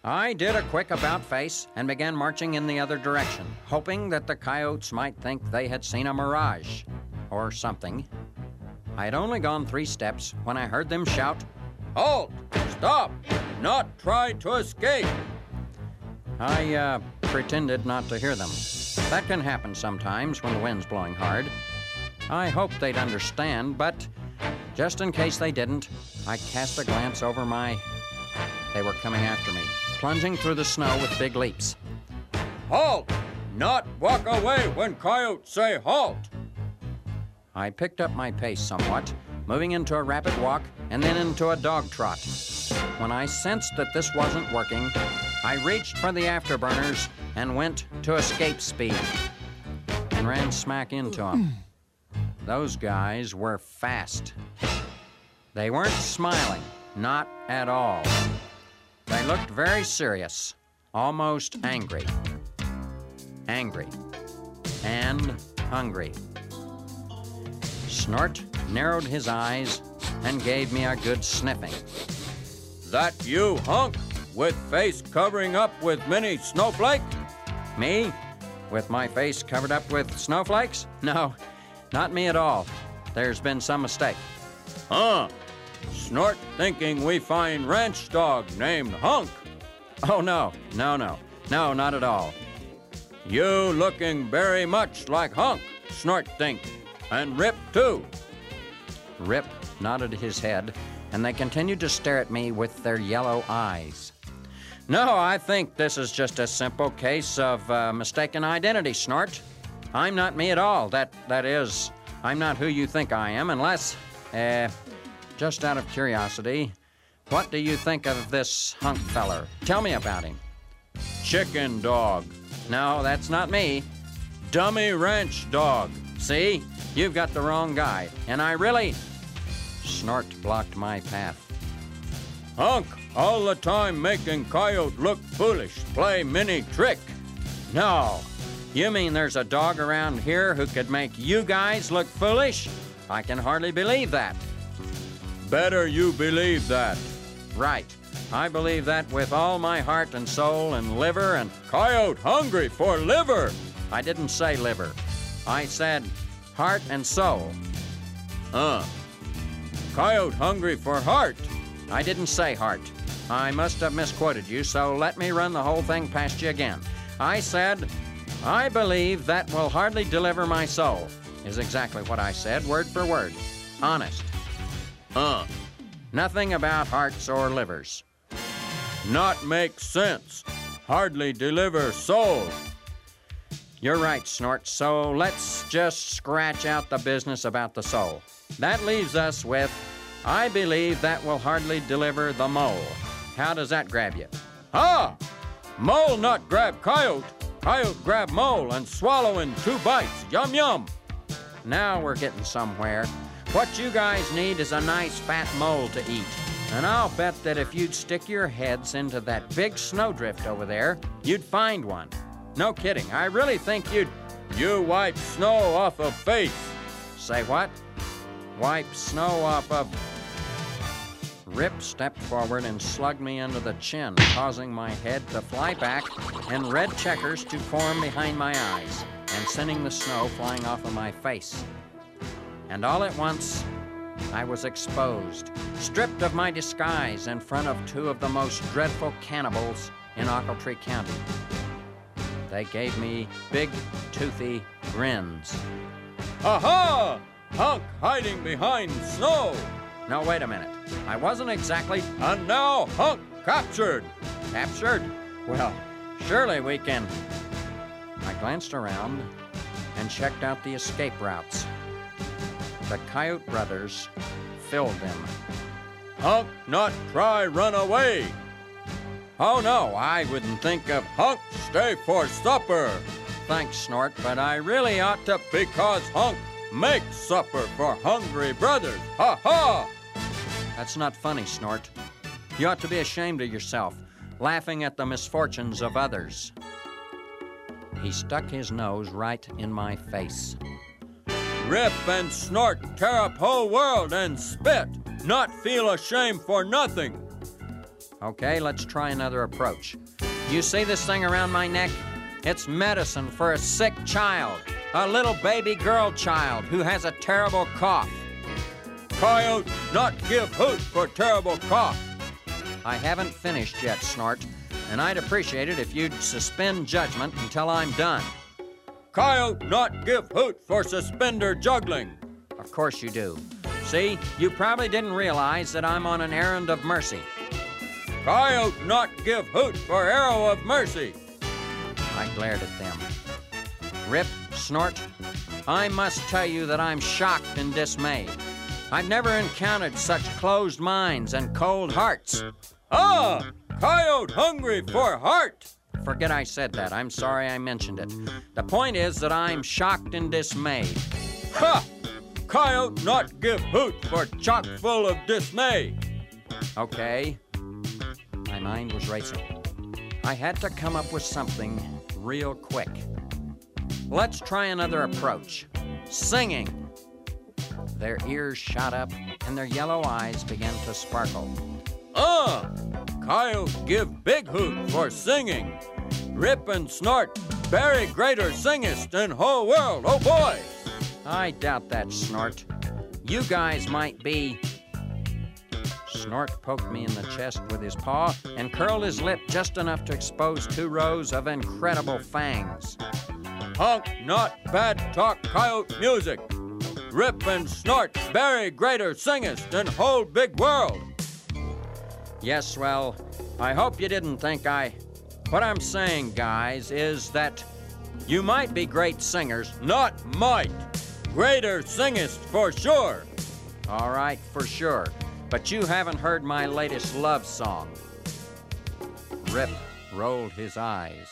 I did a quick about-face and began marching in the other direction, hoping that the coyotes might think they had seen a mirage or something. I had only gone 3 steps when I heard them shout, "Halt! Stop! Not try to escape!" I pretended not to hear them. That can happen sometimes when the wind's blowing hard. I hoped they'd understand, but just in case they didn't, I cast a glance over They were coming after me, plunging through the snow with big leaps. "Halt! Not walk away when coyotes say halt!" I picked up my pace somewhat, moving into a rapid walk and then into a dog trot. When I sensed that this wasn't working, I reached for the afterburners and went to escape speed and ran smack into them. Those guys were fast. They weren't smiling, not at all. They looked very serious, almost angry. Angry and hungry. Snort narrowed his eyes and gave me a good sniffing. "That you, Hunk, with face covering up with many snowflake?" "Me? With my face covered up with snowflakes? No, not me at all. There's been some mistake." "Huh? Snort thinking we find ranch dog named Hunk." "Oh, no, not at all." "You looking very much like Hunk, Snort think, and Rip too." Rip nodded his head, and they continued to stare at me with their yellow eyes. "No, I think this is just a simple case of mistaken identity, Snort. I'm not me at all. That is, I'm not who you think I am, unless, just out of curiosity, what do you think of this Hunk feller? Tell me about him." "Chicken dog." "No, that's not me." "Dummy ranch dog." "See? You've got the wrong guy, and I really..." Snort blocked my path. "Hunk, all the time making coyote look foolish, play mini trick." "No. You mean there's a dog around here who could make you guys look foolish? I can hardly believe that." "Better you believe that." "Right. I believe that with all my heart and soul and liver and..." "Coyote hungry for liver." "I didn't say liver. I said heart and soul." "Coyote hungry for heart." "I didn't say heart. I must have misquoted you, so let me run the whole thing past you again. I said, I believe that will hardly deliver my soul, is exactly what I said, word for word. Honest." "Nothing about hearts or livers." "Not make sense. Hardly deliver soul." "You're right, Snort, so let's just scratch out the business about the soul. That leaves us with, I believe that will hardly deliver the mole. How does that grab you?" "Ah! Mole not grab coyote. Coyote grab mole and swallow in 2 bites. Yum, yum." Now we're getting somewhere. What you guys need is a nice fat mole to eat. And I'll bet that if you'd stick your heads into that big snowdrift over there, you'd find one. No kidding, I really think you'd... "You wipe snow off of face." "Say what?" "Wipe snow off of..." Rip stepped forward and slugged me under the chin, causing my head to fly back and red checkers to form behind my eyes, and sending the snow flying off of my face. And all at once, I was exposed, stripped of my disguise in front of 2 of the most dreadful cannibals in Ochiltree County. They gave me big, toothy grins. "Aha! Hunk hiding behind snow." "No, wait a minute. I wasn't exactly..." "And now Hunk captured." "Captured? Well, surely we can..." I glanced around and checked out the escape routes. The Coyote brothers filled them. "Hunk not try run away." "Oh, no, I wouldn't think of..." "Hunk stay for supper." "Thanks, Snort, but I really ought to..." "Because Hunk make supper for hungry brothers. Ha ha!" "That's not funny, Snort. You ought to be ashamed of yourself, laughing at the misfortunes of others." He stuck his nose right in my face. "Rip and Snort tear up whole world and spit, not feel ashamed for nothing." Okay, let's try another approach. You see this thing around my neck? It's medicine for a sick child, a little baby girl child who has a terrible cough. Coyote, not give hoot for terrible cough. I haven't finished yet, Snort, and I'd appreciate it if you'd suspend judgment until I'm done. Coyote, not give hoot for suspender juggling. Of course you do. See, you probably didn't realize that I'm on an errand of mercy. Coyote, not give hoot for arrow of mercy. I glared at them. Rip, Snort, I must tell you that I'm shocked and dismayed. I've never encountered such closed minds and cold hearts. Ah, Coyote hungry for heart. Forget I said that. I'm sorry I mentioned it. The point is that I'm shocked and dismayed. Ha! Coyote not give hoot for chock full of dismay. Okay. My mind was racing. I had to come up with something real quick. Let's try another approach. Singing. Their ears shot up and their yellow eyes began to sparkle. Coyote give big hoot for singing. Rip and Snort, very greater singest in whole world, oh boy! I doubt that, Snort. You guys might be... Snort poked me in the chest with his paw and curled his lip just enough to expose 2 rows of incredible fangs. Honk, not bad talk coyote music. Rip and Snort, very greater singest in whole big world. Yes, well, I hope you didn't think What I'm saying, guys, is that you might be great singers, not might. Greater singest for sure. All right, for sure. But you haven't heard my latest love song. Rip rolled his eyes.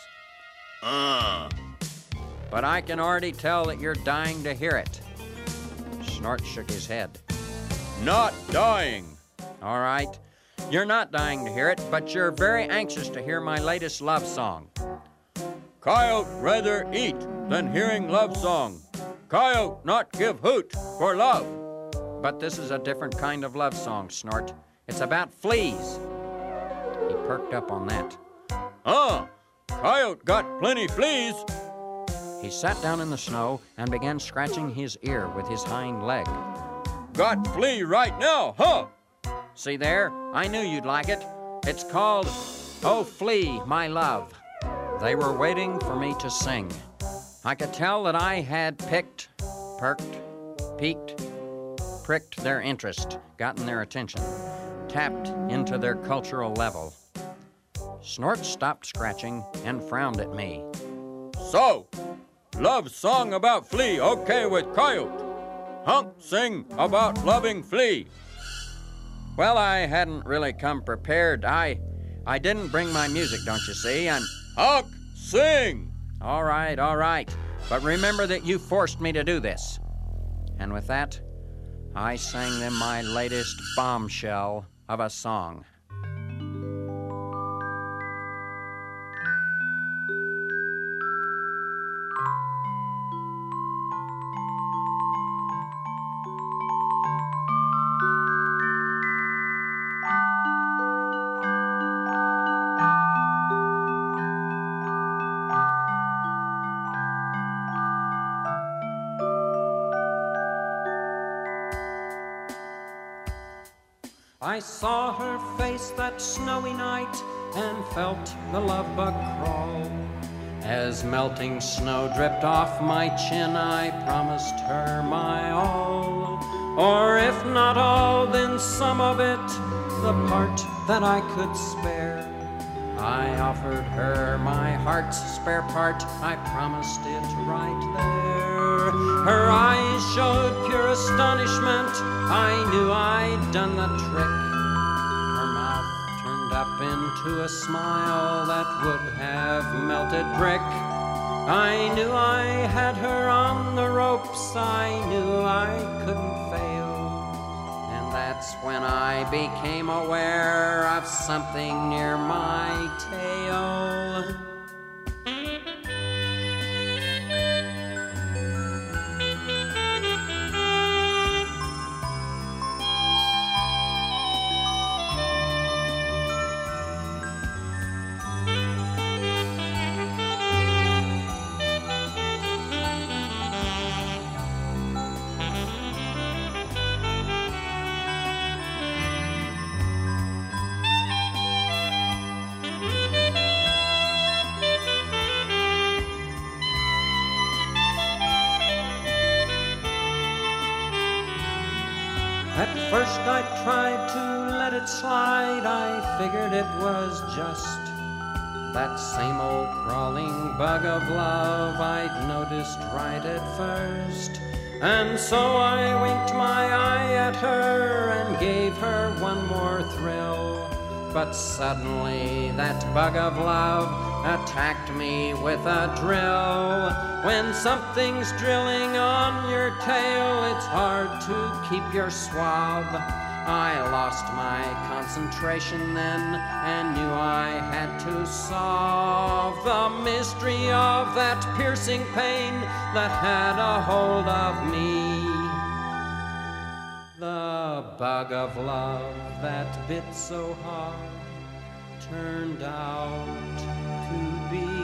But I can already tell that you're dying to hear it. Snort shook his head. Not dying. All right. You're not dying to hear it, but you're very anxious to hear my latest love song. Coyote rather eat than hearing love song. Coyote not give hoot for love. But this is a different kind of love song, Snort. It's about fleas. He perked up on that. Coyote got plenty fleas. He sat down in the snow and began scratching his ear with his hind leg. Got flea right now, huh? See there? I knew you'd like it. It's called Oh Flea, My Love. They were waiting for me to sing. I could tell that I had picked, perked, peeked, pricked their interest, gotten their attention, tapped into their cultural level. Snort stopped scratching and frowned at me. So, love song about flea, okay with Coyote. Honk sing about loving flea. Well, I hadn't really come prepared. I didn't bring my music, don't you see? And Honk sing! All right. But remember that you forced me to do this. And with that, I sang them my latest bombshell of a song. I saw her face that snowy night and felt the love bug crawl. As melting snow dripped off my chin, I promised her my all. Or if not all, then some of it, the part that I could spare. I offered her my heart's spare part, I promised it right there. Her eyes showed pure astonishment, I knew I'd done the trick. Her mouth turned up into a smile that would have melted brick. I knew I had her on the ropes, I knew I couldn't fail. And that's when I became aware of something near my tail. slide, I figured it was just that same old crawling bug of love I'd noticed right at first. And so I winked my eye at her and gave her one more thrill. But suddenly that bug of love attacked me with a drill. When something's drilling on your tail, it's hard to keep your swab. I lost my concentration then and knew I had to solve the mystery of that piercing pain that had a hold of me. The bug of love that bit so hard turned out to be